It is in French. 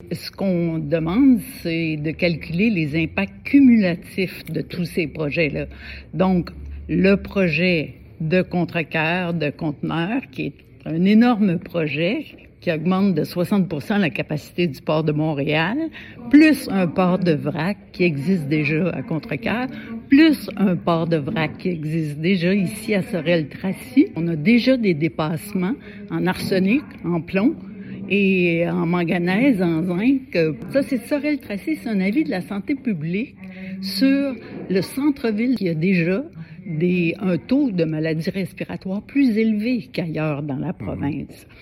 ce qu'on demande, c'est de calculer les impacts cumulatifs de tous ces projets-là. Donc, le projet de Contrecœur, de conteneurs, qui est un énorme projet qui augmente de 60% la capacité du port de Montréal, plus un port de vrac qui existe déjà à Contrecœur, plus un port de vrac qui existe déjà ici à Sorel-Tracy. On a déjà des dépassements en arsenic, en plomb et en manganèse, en zinc. Ça, c'est Sorel-Tracy, c'est un avis de la santé publique sur le centre-ville qui a déjà un taux de maladies respiratoires plus élevé qu'ailleurs dans la province.